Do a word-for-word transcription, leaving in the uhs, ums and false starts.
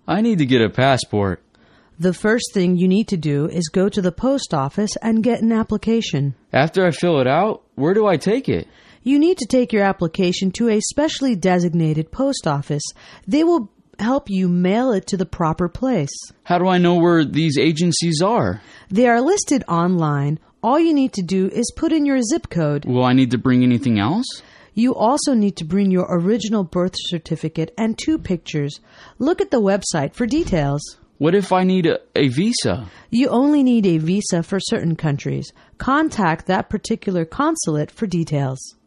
I need to get a passport. The first thing you need to do is go to the post office and get an application. After I fill it out, where do I take it? You need to take your application to a specially designated post office. They will help you mail it to the proper place. How do I know where these agencies are? They are listed online. All you need to do is put in your zip code. Will I need to bring anything else? You also need to bring your original birth certificate and two pictures. Look at the website for details. What if I need a, a visa? You only need a visa for certain countries. Contact that particular consulate for details.